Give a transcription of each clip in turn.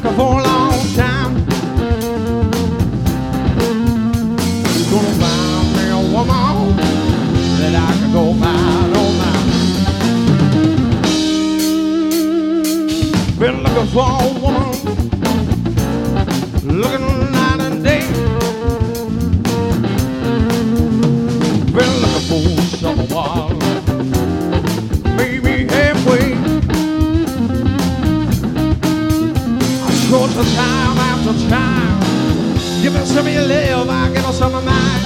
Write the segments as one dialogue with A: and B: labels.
A: looking for a long time. Gonna find me a woman that I can go mine on mine. Been looking for a woman, looking night and day. Been looking for someone, maybe halfway. Short of time after time, give us some of your love, I give us some of mine.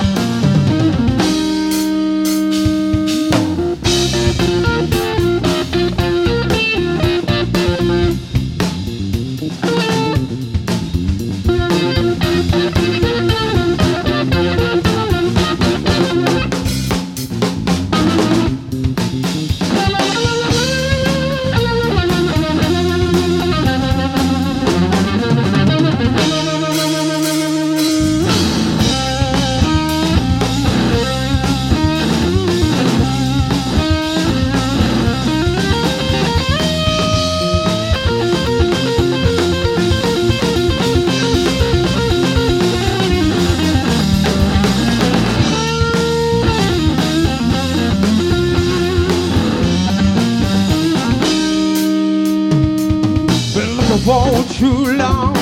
A: For too long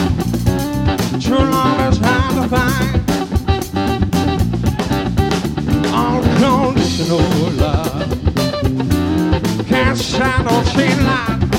A: is hard to find. Unconditional love can't stand on chain line.